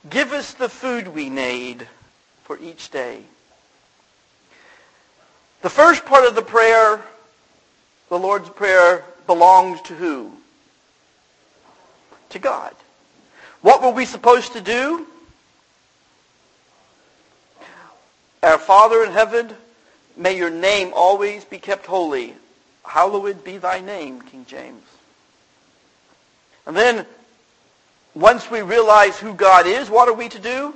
Give us the food we need for each day. The first part of the prayer, the Lord's Prayer, belongs to who? To God. What were we supposed to do? Our Father in heaven, may your name always be kept holy. Hallowed be thy name, King James. And then, once we realize who God is, what are we to do?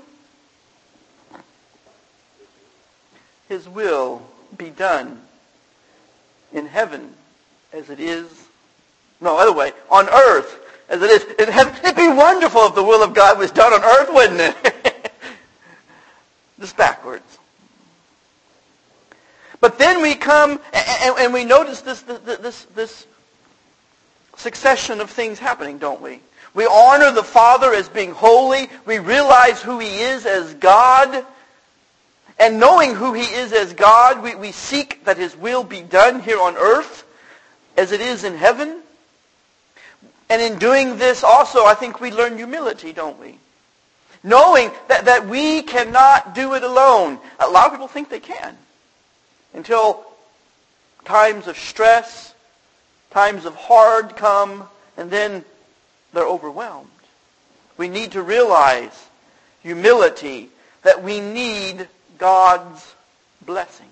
His will be done in heaven as it is, no, other way, on earth as it is in heaven. It'd be wonderful if the will of God was done on earth, wouldn't it? Just backwards. But then we come and we notice this succession of things happening, don't we? We honor the Father as being holy. We realize who He is as God. And knowing who He is as God, we seek that His will be done here on earth as it is in heaven. And in doing this also, I think we learn humility, don't we? Knowing that we cannot do it alone. A lot of people think they can. Until times of stress, times of hard come, and then they're overwhelmed. We need to realize humility, that we need God's blessing.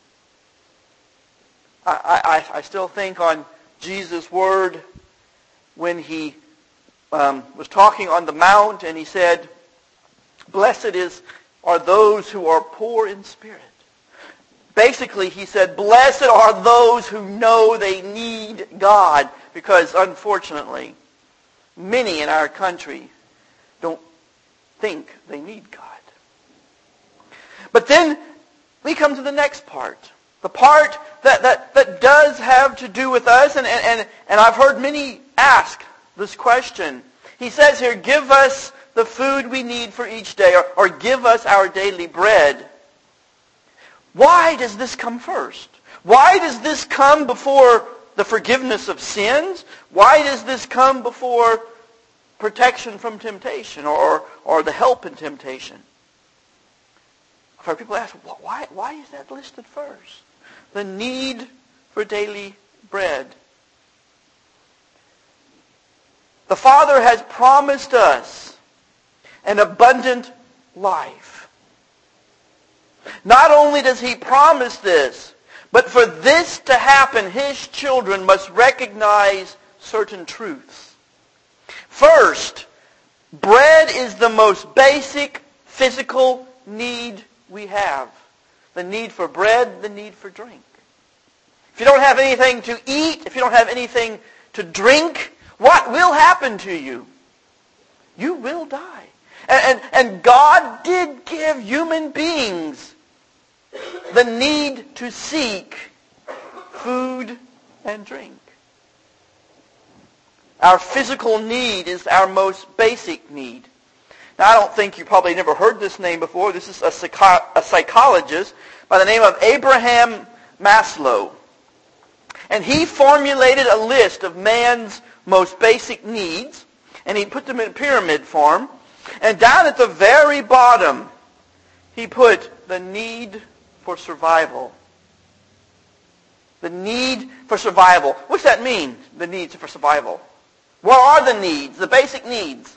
I still think on Jesus' word when He was talking on the mount and He said, blessed are those who are poor in spirit. Basically, He said, blessed are those who know they need God, because unfortunately, many in our country don't think they need God. But then we come to the next part. The part that does have to do with us, and I've heard many ask this question. He says here, give us the food we need for each day, or give us our daily bread. Why does this come first? Why does this come before the forgiveness of sins? Why does this come before protection from temptation or the help in temptation? I've heard people ask, why is that listed first? The need for daily bread. The Father has promised us an abundant life. Not only does He promise this, but for this to happen, His children must recognize certain truths. First, bread is the most basic physical need we have. The need for bread, the need for drink. If you don't have anything to eat, if you don't have anything to drink, what will happen to you? You will die. And God did give human beings the need to seek food and drink. Our physical need is our most basic need. Now, I don't think you probably never heard this name before. This is a psychologist by the name of Abraham Maslow. And he formulated a list of man's most basic needs, and he put them in pyramid form. And down at the very bottom, he put the need for survival. The need for survival. What's that mean, the needs for survival? What are the needs, the basic needs?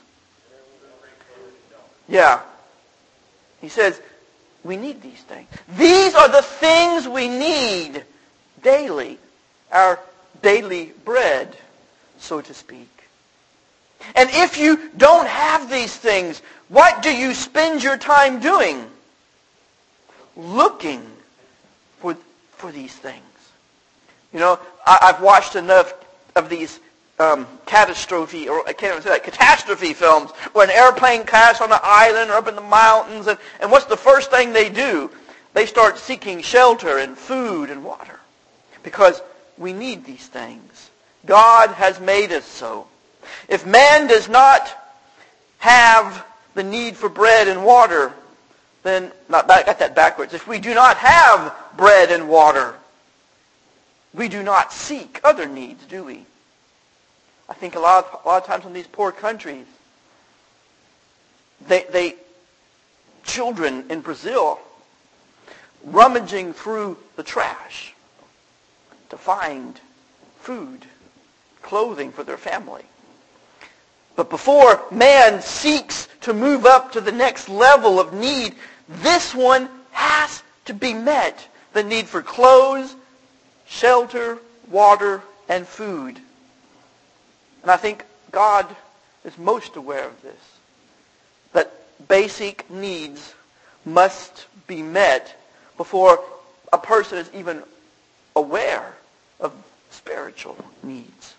Yeah. He says, we need these things. These are the things we need daily. Our daily bread, so to speak. And if you don't have these things, what do you spend your time doing? Looking for these things. You know, I've watched enough of these catastrophe films where an airplane crashes on an island or up in the mountains, and what's the first thing they do? They start seeking shelter and food and water. Because we need these things. God has made us so. If man does not have the need for bread and water, then, I got that backwards. If we do not have bread and water, we do not seek other needs, do we? I think a lot of times in these poor countries, children in Brazil rummaging through the trash to find food, clothing for their family. But before man seeks to move up to the next level of need, this one has to be met. The need for clothes, shelter, water, and food. And I think God is most aware of this. That basic needs must be met before a person is even aware of spiritual needs.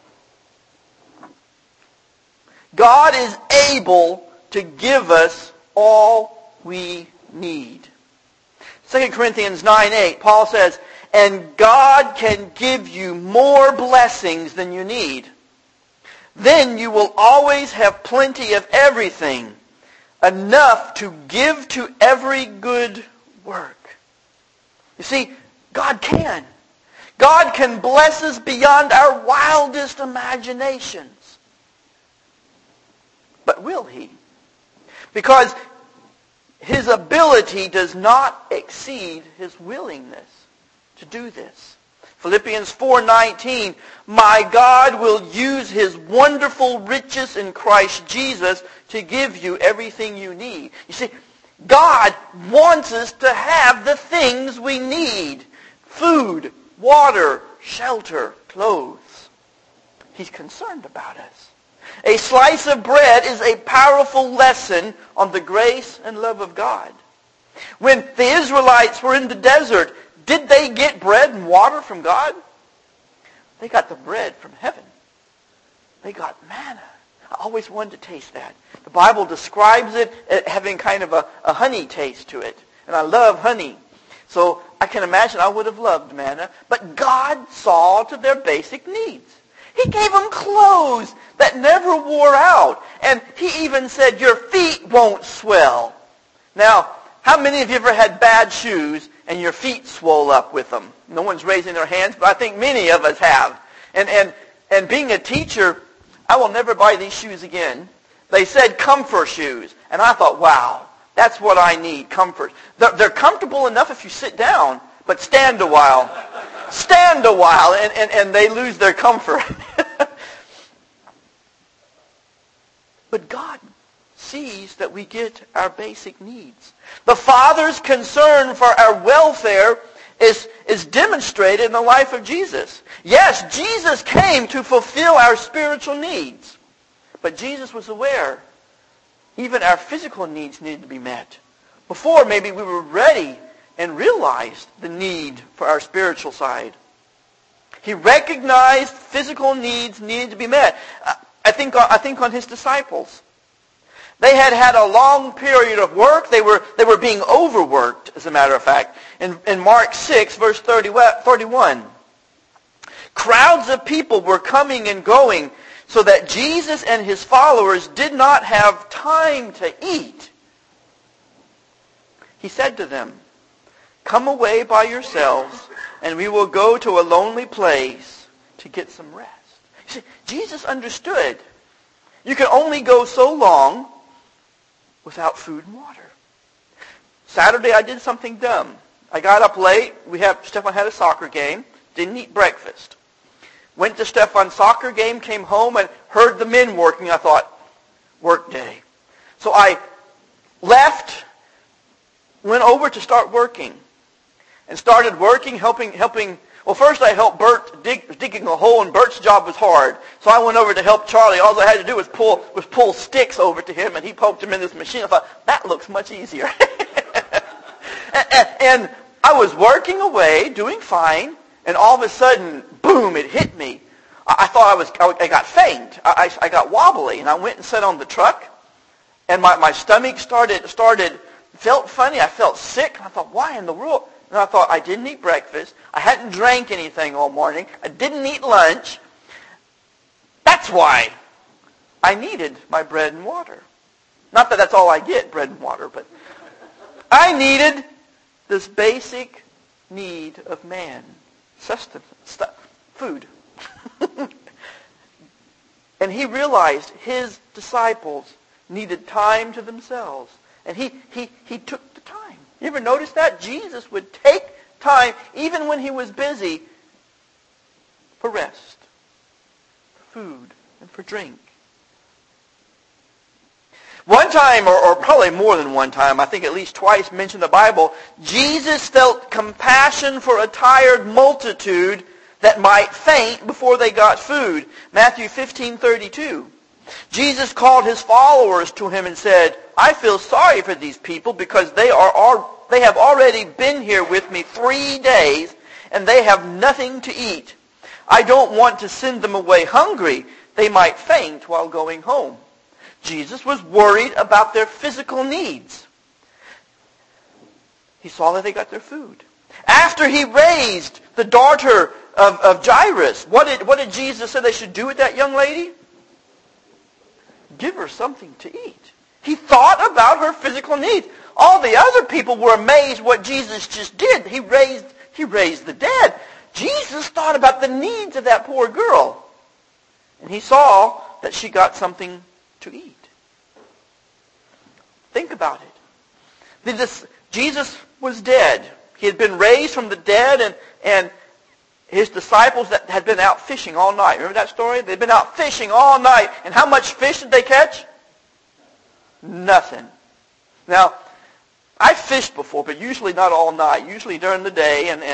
God is able to give us all we need. 2 Corinthians 9:8, Paul says, "And God can give you more blessings than you need. Then you will always have plenty of everything, enough to give to every good work." You see, God can. God can bless us beyond our wildest imaginations. But will He? Because His ability does not exceed His willingness to do this. Philippians 4:19, "My God will use His wonderful riches in Christ Jesus to give you everything you need." You see, God wants us to have the things we need. Food, water, shelter, clothes. He's concerned about us. A slice of bread is a powerful lesson on the grace and love of God. When the Israelites were in the desert, did they get bread and water from God? They got the bread from heaven. They got manna. I always wanted to taste that. The Bible describes it as having kind of a honey taste to it. And I love honey. So I can imagine I would have loved manna. But God saw to their basic needs. He gave them clothes that never wore out. And He even said, "Your feet won't swell." Now, how many of you ever had bad shoes and your feet swole up with them? No one's raising their hands, but I think many of us have. And being a teacher, I will never buy these shoes again. They said comfort shoes. And I thought, wow, that's what I need, comfort. They're comfortable enough if you sit down, but stand a while. Stand a while, and they lose their comfort. But God sees that we get our basic needs. The Father's concern for our welfare is demonstrated in the life of Jesus. Yes, Jesus came to fulfill our spiritual needs. But Jesus was aware even our physical needs needed to be met. Before maybe we were ready and realized the need for our spiritual side. He recognized physical needs needed to be met. I think on His disciples. They had had a long period of work. They were being overworked, as a matter of fact. In Mark 6, verse 31, crowds of people were coming and going so that Jesus and His followers did not have time to eat. He said to them, "Come away by yourselves, and we will go to a lonely place to get some rest." You see, Jesus understood you can only go so long without food and water. Saturday I did something dumb. I got up late. Stefan had a soccer game. Didn't eat breakfast. Went to Stefan's soccer game, came home and heard the men working. I thought, work day. So I left, went over to start working. And started working, helping. Well, first I helped Bert digging a hole, and Bert's job was hard. So I went over to help Charlie. All I had to do was pull sticks over to him, and he poked them in this machine. I thought, that looks much easier. and I was working away, doing fine, and all of a sudden, boom, it hit me. I thought I got faint. I got wobbly, and I went and sat on the truck, and my stomach felt funny. I felt sick, and I thought, why in the world? And I thought, I didn't eat breakfast. I hadn't drank anything all morning. I didn't eat lunch. That's why I needed my bread and water. Not that that's all I get, bread and water, but I needed this basic need of man. Sustenance, food. And He realized His disciples needed time to themselves. And he took the time. You ever notice that? Jesus would take time, even when he was busy, for rest, for food, and for drink. One time, or probably more than one time, I think at least twice mentioned in the Bible, Jesus felt compassion for a tired multitude that might faint before they got food. Matthew 15:32. Jesus called his followers to him and said, I feel sorry for these people because they have already been here with me 3 days and they have nothing to eat. I don't want to send them away hungry. They might faint while going home. Jesus was worried about their physical needs. He saw that they got their food. After he raised the daughter of Jairus, what did Jesus say they should do with that young lady? Give her something to eat. He thought about her physical needs. All the other people were amazed what Jesus just did. He raised the dead. Jesus thought about the needs of that poor girl. And he saw that she got something to eat. Think about it. Jesus was dead. He had been raised from the dead, and his disciples that had been out fishing all night. Remember that story? They'd been out fishing all night. And how much fish did they catch? Nothing. Now, I fished before, but usually not all night. Usually during the day, and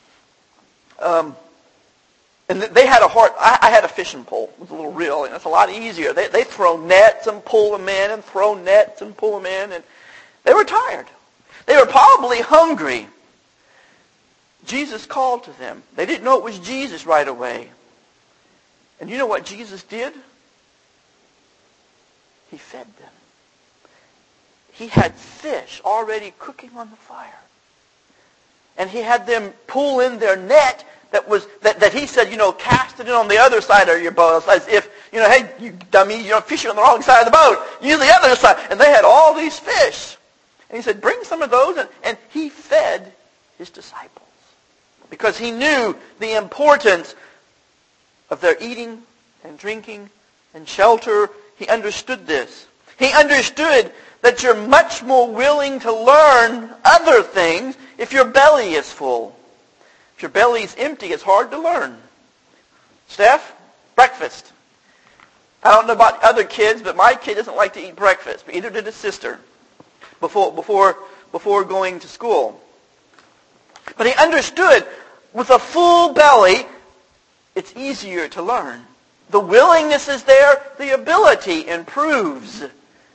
they had I had a fishing pole with a little reel, and it's a lot easier. They throw nets and pull them in, and throw nets and pull them in, and they were tired. They were probably hungry. Jesus called to them. They didn't know it was Jesus right away. And you know what Jesus did? He fed them. He had fish already cooking on the fire. And he had them pull in their net that he said, cast it in on the other side of your boat. As if, hey, you dummy, you're fishing on the wrong side of the boat. Use the other side. And they had all these fish. And he said, bring some of those. And he fed his disciples. Because he knew the importance of their eating and drinking and shelter. He understood this. He understood that you're much more willing to learn other things if your belly is full. If your belly's empty, it's hard to learn. Steph, breakfast. I don't know about other kids, but my kid doesn't like to eat breakfast. But either did his sister before going to school. But he understood with a full belly, it's easier to learn. The willingness is there, the ability improves.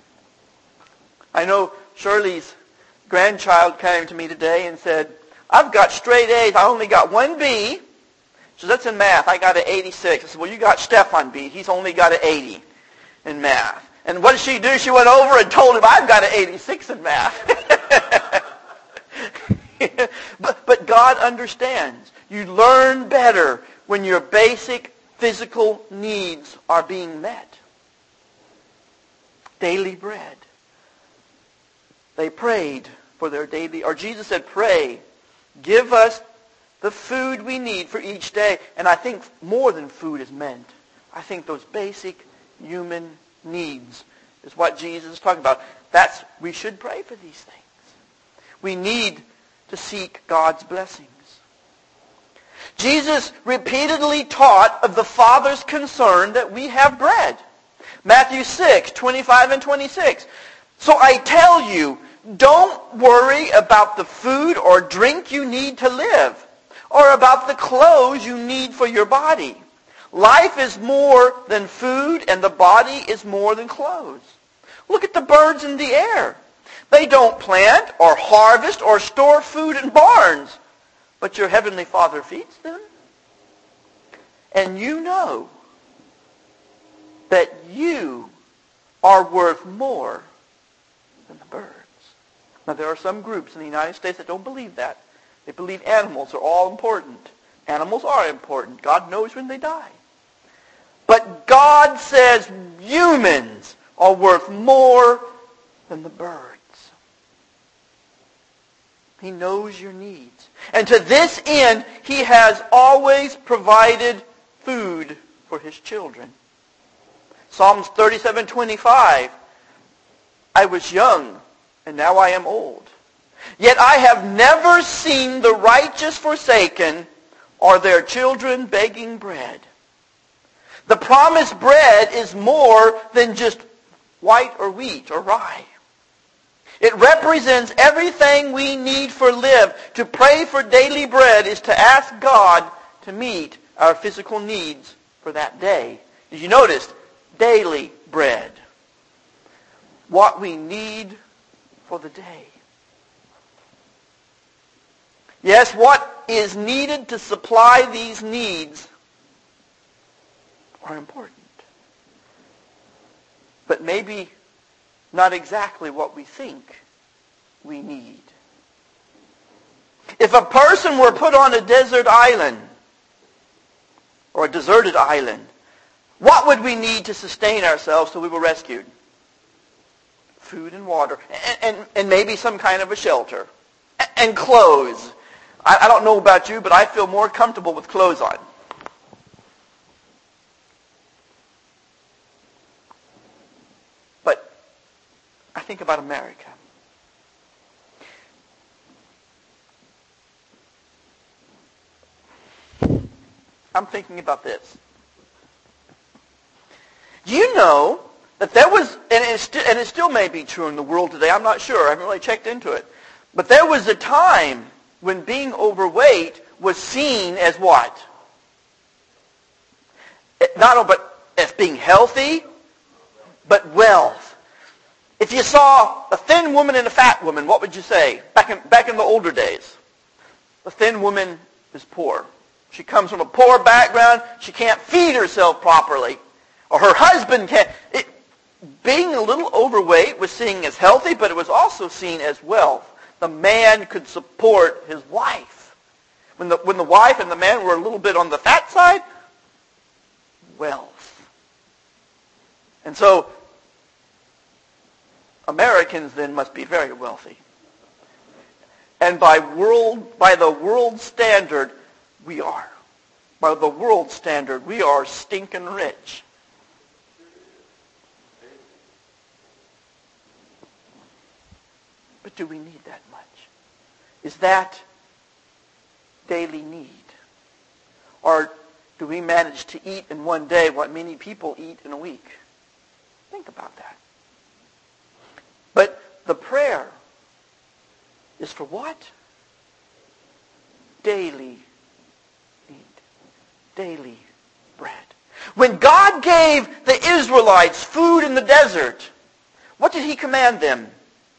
I know Shirley's grandchild came to me today and said, I've got straight A's. I only got one B. So that's in math. I got an 86. I said, well, you got Stefan B. He's only got an 80 in math. And what did she do? She went over and told him, I've got an 86 in math. But God understands. You learn better when your basic physical needs are being met. Daily bread. They prayed for their daily, or Jesus said, pray, give us the food we need for each day. And I think more than food is meant. I think those basic human needs is what Jesus is talking about. We should pray for these things. We need to seek God's blessings. Jesus repeatedly taught of the Father's concern that we have bread. Matthew 6:25 and 26. So I tell you, don't worry about the food or drink you need to live, or about the clothes you need for your body. Life is more than food, and the body is more than clothes. Look at the birds in the air. They don't plant or harvest or store food in barns, but your heavenly Father feeds them. And you know that you are worth more than the birds. Now, there are some groups in the United States that don't believe that. They believe animals are all important. Animals are important. God knows when they die. But God says humans are worth more than the birds. He knows your needs. And to this end, He has always provided food for His children. Psalms 37:25 I was young, and now I am old. Yet I have never seen the righteous forsaken, or their children begging bread. The promised bread is more than just white or wheat or rye. It represents everything we need for live. To pray for daily bread is to ask God to meet our physical needs for that day. Did you notice? Daily bread. What we need for the day. Yes, what is needed to supply these needs are important. But maybe not exactly what we think we need. If a person were put on a desert island, or a deserted island, what would we need to sustain ourselves till we were rescued? Food and water, and maybe some kind of a shelter, and clothes. I don't know about you, but I feel more comfortable with clothes on. But I think about America. I'm thinking about this. Do you know that there was, and it still may be true in the world today, I'm not sure, I haven't really checked into it, but there was a time when being overweight was seen as what? Not only as being healthy, but wealth. If you saw a thin woman and a fat woman, what would you say? Back in the older days, the thin woman is poor. She comes from a poor background. She can't feed herself properly. Or her husband can't. Being a little overweight was seen as healthy, but it was also seen as wealth. The man could support his wife. When the wife and the man were a little bit on the fat side, wealth. And so Americans then must be very wealthy. And by the world standard, we are. By the world standard, we are stinking rich. But do we need that much? Is that daily need? Or do we manage to eat in one day what many people eat in a week? Think about that. But the prayer is for what? Daily need. Daily bread. When God gave the Israelites food in the desert, what did he command them?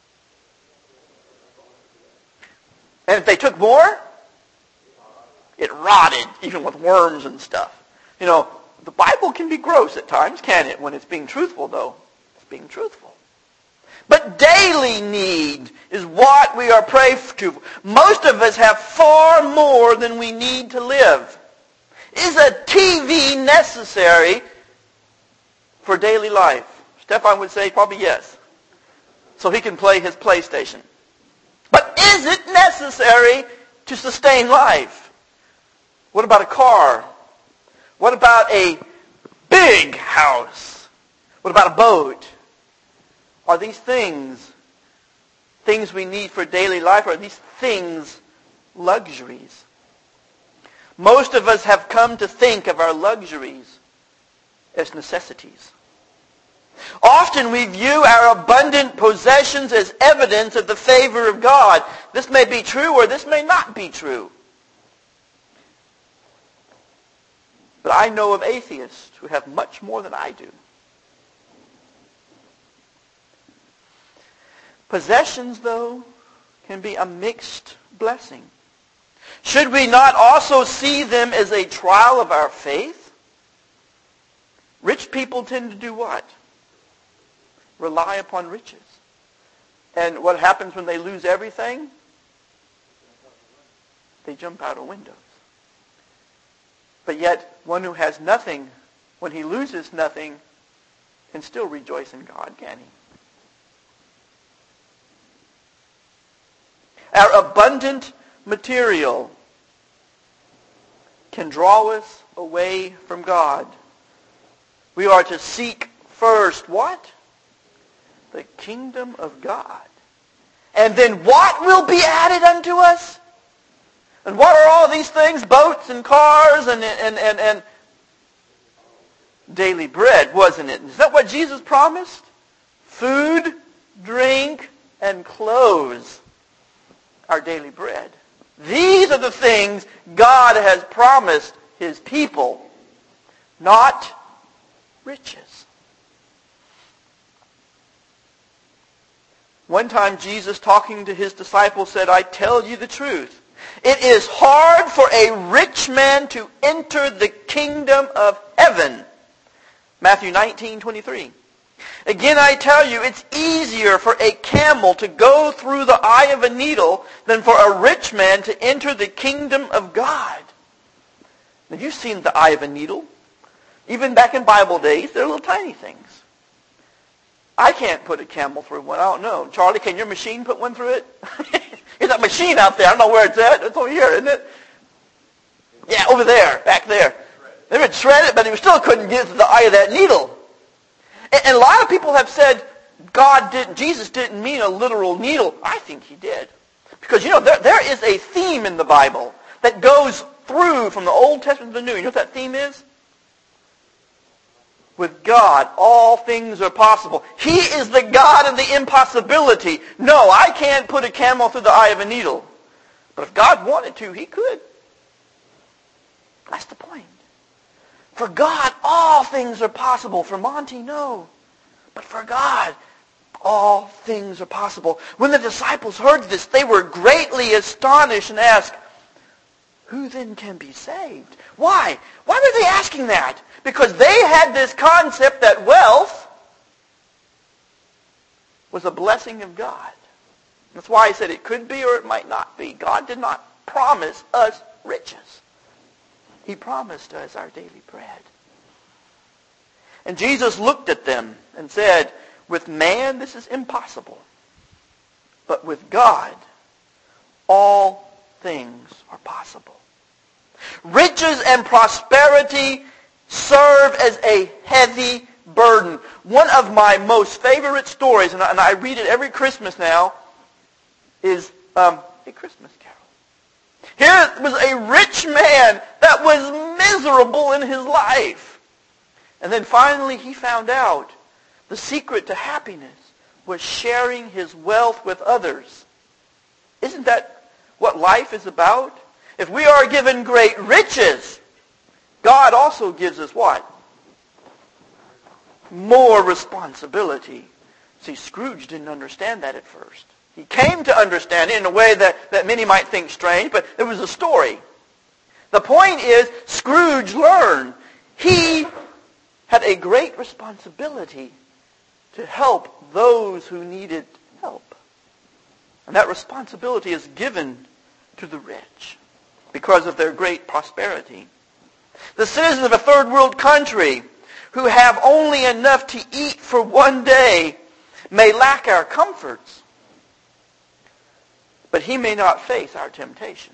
And if they took more, it rotted, even with worms and stuff. You know, the Bible can be gross at times, can't it? When it's being truthful, though. It's being truthful. But daily need is what we are praying to. Most of us have far more than we need to live. Is a TV necessary for daily life? Stefan would say probably yes. So he can play his PlayStation. But is it necessary to sustain life? What about a car? What about a big house? What about a boat? Are these things we need for daily life? Or are these things luxuries? Most of us have come to think of our luxuries as necessities. Often we view our abundant possessions as evidence of the favor of God. This may be true or this may not be true. But I know of atheists who have much more than I do. Possessions, though, can be a mixed blessing. Should we not also see them as a trial of our faith? Rich people tend to do what? Rely upon riches. And what happens when they lose everything? They jump out of windows. But yet, one who has nothing, when he loses nothing, can still rejoice in God, can he? Our abundant material can draw us away from God. We are to seek first what? the kingdom of God. And then what will be added unto us? And what are all these things? Boats and cars and daily bread, wasn't it? Is that what Jesus promised? Food, drink, and clothes. Our daily bread. These are the things God has promised His people, not riches. One time Jesus, talking to His disciples, said, I tell you the truth. It is hard for a rich man to enter the kingdom of heaven. Matthew 19:23. Again, I tell you, it's easier for a camel to go through the eye of a needle than for a rich man to enter the kingdom of God. Now, you've seen the eye of a needle. Even back in Bible days, they're little tiny things. I can't put a camel through one. I don't know. Charlie, can your machine put one through it? There's a machine out there. I don't know where it's at. It's over here, isn't it? Yeah, over there, back there. They would shred it, but they still couldn't get to the eye of that needle. And a lot of people have said Jesus didn't mean a literal needle. I think He did. Because, there is a theme in the Bible that goes through from the Old Testament to the New. You know what that theme is? With God, all things are possible. He is the God of the impossibility. No, I can't put a camel through the eye of a needle. But if God wanted to, He could. That's the point. For God, all things are possible. For Monty, no. But for God, all things are possible. When the disciples heard this, they were greatly astonished and asked, who then can be saved? Why? Why were they asking that? Because they had this concept that wealth was a blessing of God. That's why I said it could be or it might not be. God did not promise us riches. He promised us our daily bread. And Jesus looked at them and said, with man this is impossible. But with God, all things are possible. Riches and prosperity serve as a heavy burden. One of my most favorite stories, and I read it every Christmas now, is A Christmas Carol. Here was a rich man that was miserable in his life. And then finally he found out the secret to happiness was sharing his wealth with others. Isn't that what life is about? If we are given great riches, God also gives us what? More responsibility. See, Scrooge didn't understand that at first. He came to understand it in a way that many might think strange, but it was a story. The point is, Scrooge learned he had a great responsibility to help those who needed help. And that responsibility is given to the rich because of their great prosperity. The citizens of a third world country who have only enough to eat for one day may lack our comforts, but he may not face our temptations.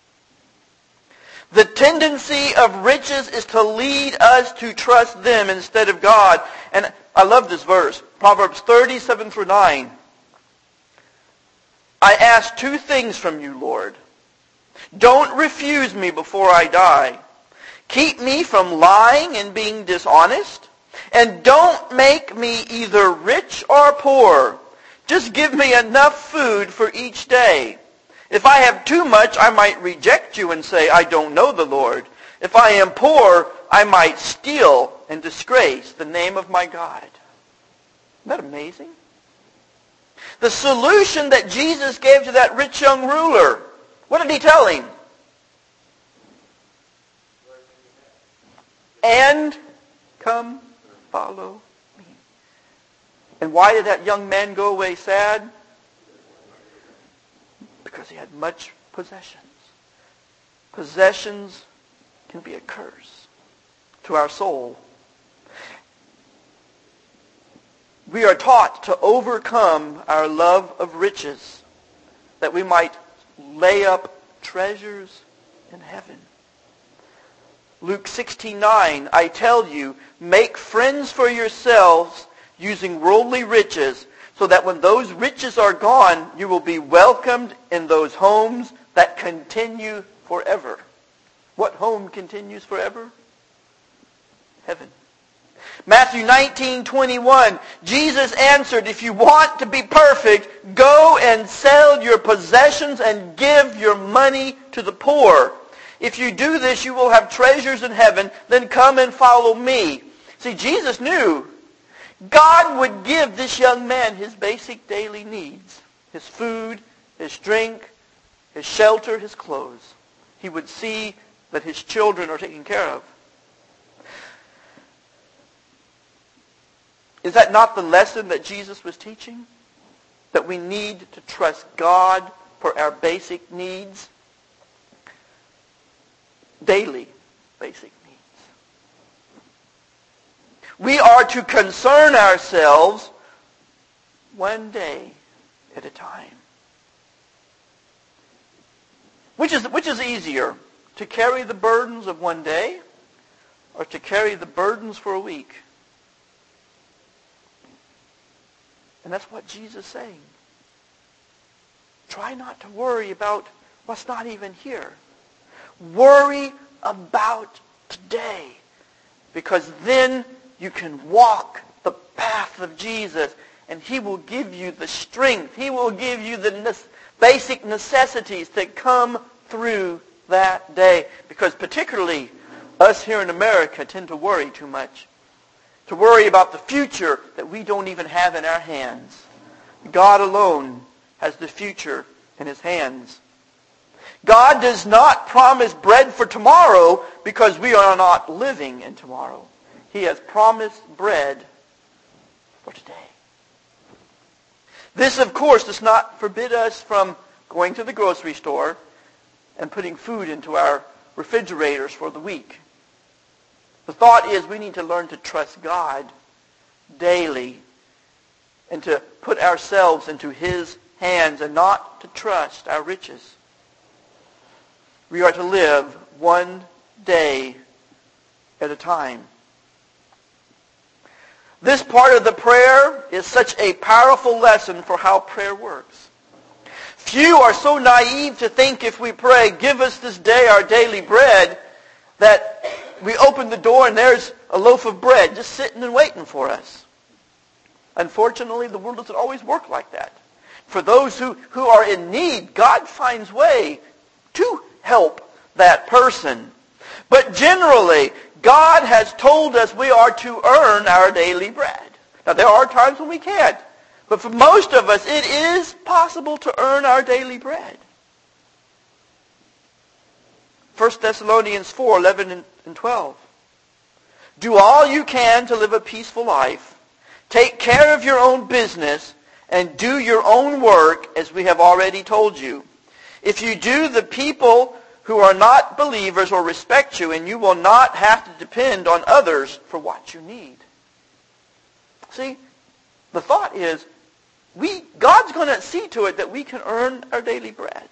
The tendency of riches is to lead us to trust them instead of God. And I love this verse, Proverbs 30:7-9. I ask two things from you, Lord. Don't refuse me before I die. Keep me from lying and being dishonest. And don't make me either rich or poor. Just give me enough food for each day. If I have too much, I might reject you and say, I don't know the Lord. If I am poor, I might steal and disgrace the name of my God. Isn't that amazing? The solution that Jesus gave to that rich young ruler, what did he tell him? And come follow me. And why did that young man go away sad? Because he had much possessions. Possessions can be a curse to our soul. We are taught to overcome our love of riches that we might lay up treasures in heaven. Luke 16:9, I tell you, make friends for yourselves using worldly riches, so that when those riches are gone, you will be welcomed in those homes that continue forever. What home continues forever? Heaven. Matthew 19:21, Jesus answered, if you want to be perfect, go and sell your possessions and give your money to the poor. If you do this, you will have treasures in heaven. Then come and follow me. See, Jesus knew God would give this young man his basic daily needs. His food, his drink, his shelter, his clothes. He would see that his children are taken care of. Is that not the lesson that Jesus was teaching? That we need to trust God for our basic needs? Daily basic needs. We are to concern ourselves one day at a time. Which is easier? To carry the burdens of one day or to carry the burdens for a week? And that's what Jesus is saying. Try not to worry about what's not even here. Worry about today. Because then you can walk the path of Jesus and He will give you the strength. He will give you the basic necessities that come through that day. Because particularly us here in America tend to worry too much. To worry about the future that we don't even have in our hands. God alone has the future in His hands. God does not promise bread for tomorrow because we are not living in tomorrow. He has promised bread for today. This, of course, does not forbid us from going to the grocery store and putting food into our refrigerators for the week. The thought is we need to learn to trust God daily and to put ourselves into His hands and not to trust our riches. We are to live one day at a time. This part of the prayer is such a powerful lesson for how prayer works. Few are so naive to think if we pray, give us this day our daily bread, that we open the door and there's a loaf of bread just sitting and waiting for us. Unfortunately, the world doesn't always work like that. For those who are in need, God finds way to help that person. But generally, God has told us we are to earn our daily bread. Now, there are times when we can't. But for most of us, it is possible to earn our daily bread. 1 Thessalonians 4:11 and 12. Do all you can to live a peaceful life. Take care of your own business and do your own work as we have already told you. If you do, the people who are not believers will respect you, and you will not have to depend on others for what you need. See, the thought is, God's going to see to it that we can earn our daily bread.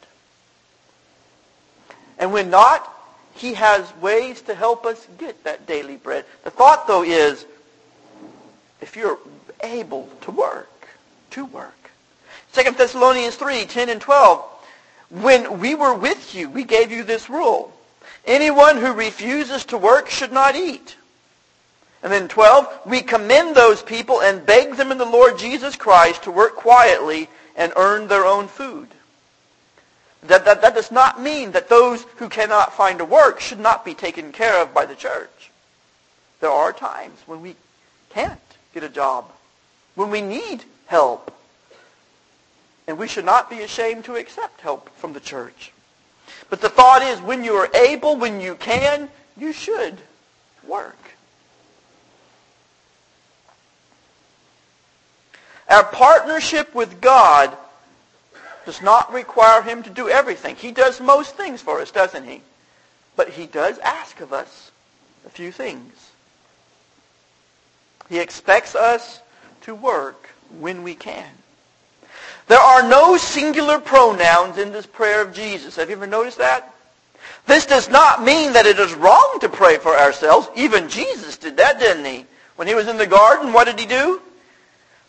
And when not, He has ways to help us get that daily bread. The thought, though, is if you're able to work. 2 Thessalonians 3:10 and 12. When we were with you, we gave you this rule. Anyone who refuses to work should not eat. And then 12, we commend those people and beg them in the Lord Jesus Christ to work quietly and earn their own food. That does not mean that those who cannot find a work should not be taken care of by the church. There are times when we can't get a job, when we need help. And we should not be ashamed to accept help from the church. But the thought is, when you are able, when you can, you should work. Our partnership with God does not require Him to do everything. He does most things for us, doesn't He? But He does ask of us a few things. He expects us to work when we can. There are no singular pronouns in this prayer of Jesus. Have you ever noticed that? This does not mean that it is wrong to pray for ourselves. Even Jesus did that, didn't He? When He was in the garden, what did He do?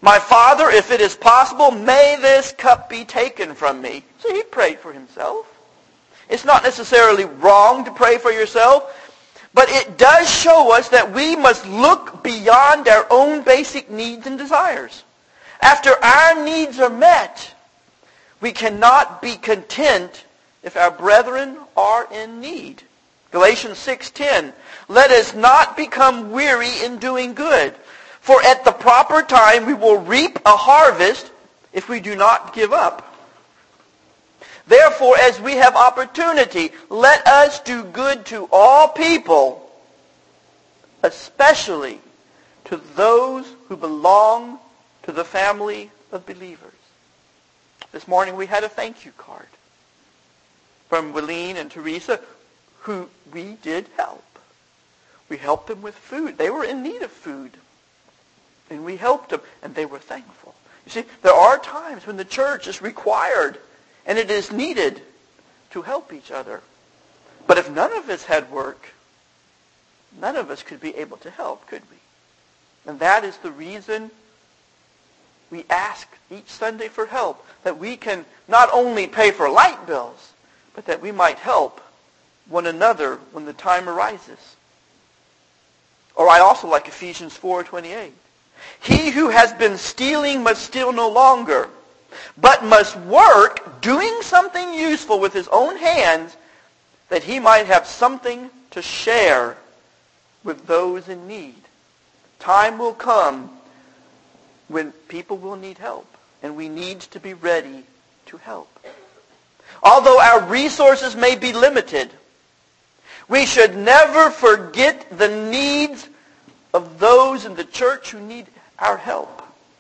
My Father, if it is possible, may this cup be taken from me. So he prayed for himself. It's not necessarily wrong to pray for yourself, but it does show us that we must look beyond our own basic needs and desires. After our needs are met, we cannot be content if our brethren are in need. Galatians 6:10, let us not become weary in doing good, for at the proper time we will reap a harvest if we do not give up. Therefore, as we have opportunity, let us do good to all people, especially to those who belong to the family of believers. This morning we had a thank you card from Wileen and Teresa, who we did help. We helped them with food. They were in need of food. And we helped them, and they were thankful. You see, there are times when the church is required and it is needed to help each other. But if none of us had work, none of us could be able to help, could we? And that is the reason we ask each Sunday for help, that we can not only pay for light bills, but that we might help one another when the time arises. Or I also like Ephesians 4:28. He who has been stealing must steal no longer, but must work doing something useful with his own hands, that he might have something to share with those in need. Time will come when people will need help, and we need to be ready to help. Although our resources may be limited, we should never forget the needs of those in the church who need our help.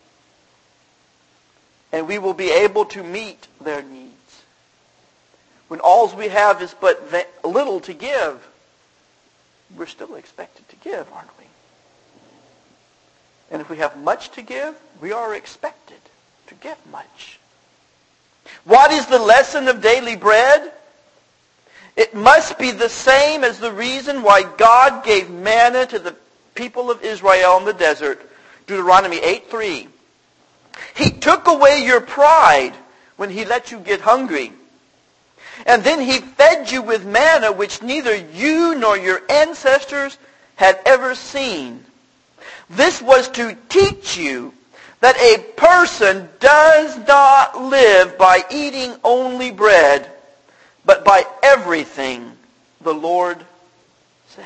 And we will be able to meet their needs. When all we have is but little to give, we're still expected to give, aren't we? And if we have much to give, we are expected to give much. What is the lesson of daily bread? It must be the same as the reason why God gave manna to the people of Israel in the desert. Deuteronomy 8:3. He took away your pride when he let you get hungry. And then he fed you with manna which neither you nor your ancestors had ever seen. This was to teach you that a person does not live by eating only bread, but by everything the Lord says.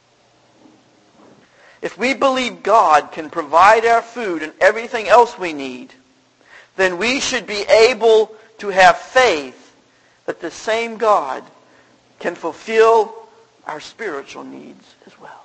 If we believe God can provide our food and everything else we need, then we should be able to have faith that the same God can fulfill our spiritual needs as well.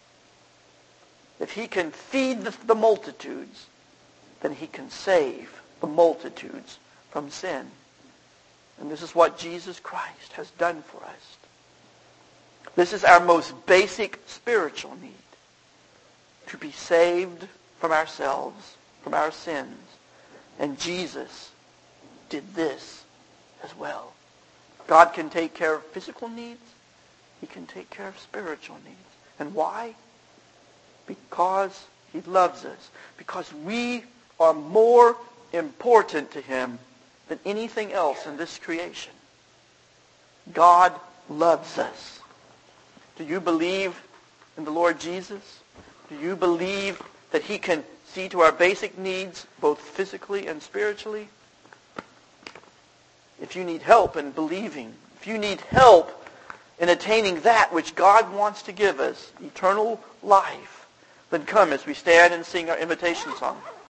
If he can feed the multitudes, then he can save the multitudes from sin. And this is what Jesus Christ has done for us. This is our most basic spiritual need. To be saved from ourselves, from our sins. And Jesus did this as well. God can take care of physical needs. He can take care of spiritual needs. And why? Because he loves us. Because we are more important to him than anything else in this creation. God loves us. Do you believe in the Lord Jesus? Do you believe that he can see to our basic needs, both physically and spiritually? If you need help in believing, if you need help in attaining that which God wants to give us, eternal life, then come as we stand and sing our invitation song.